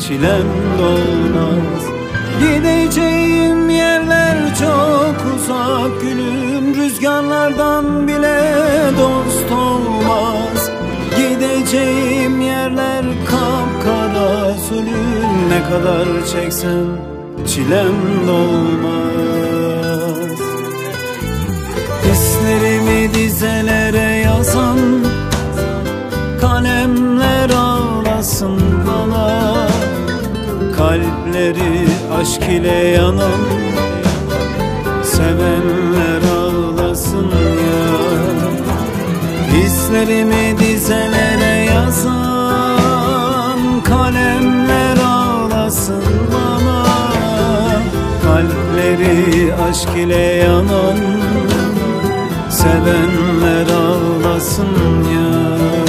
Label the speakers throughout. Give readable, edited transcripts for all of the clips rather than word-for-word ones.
Speaker 1: çilem dolmaz. Gideceğim yerler çok uzak gülüm, rüzgarlardan bile dost olmaz. Gideceğim yerler kapkara zulüm, ne kadar çeksem çilem dolmaz. Hislerimi dizelere yazan kalemler ağlasın bana, kalpleri aşk ile yanan sevenler ağlasın ya. Hislerimi dizelere yazan kalemler ağlasın bana, kalpleri aşk ile yanan sevenler ağlasın ya.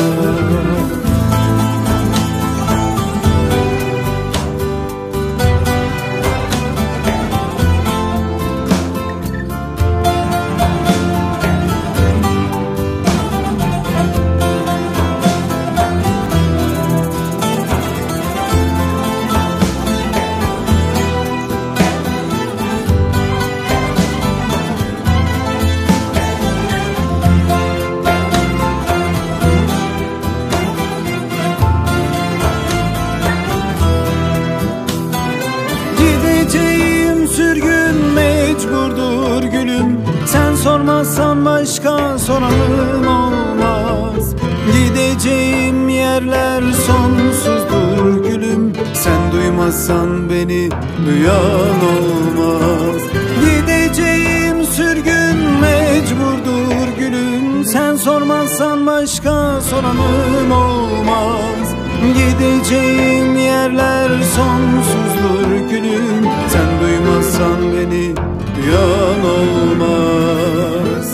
Speaker 1: Sürgün mecburdur gülüm, sen sormazsan başka soranım olmaz. Gideceğim yerler sonsuzdur gülüm, sen duymazsan beni duyan olmaz. Gideceğim sürgün mecburdur gülüm, sen sormazsan başka soranım olmaz. Gideceğim yerler sonsuzdur gülüm, sen duymazsan beni duyan olmaz.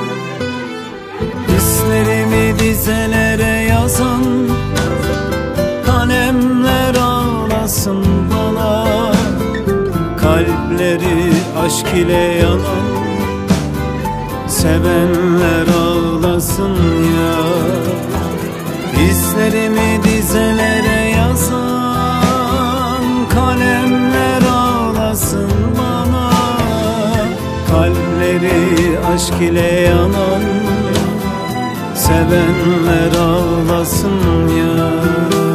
Speaker 1: Hislerimi dizelere yazan kalemler ağlasın bana, kalpleri aşk ile yanan sevenler ağlasın ya. Hislerimi dizelere yazan kalemler ağlasın bana, kalpleri aşk ile yanan sevenler ağlasın ya.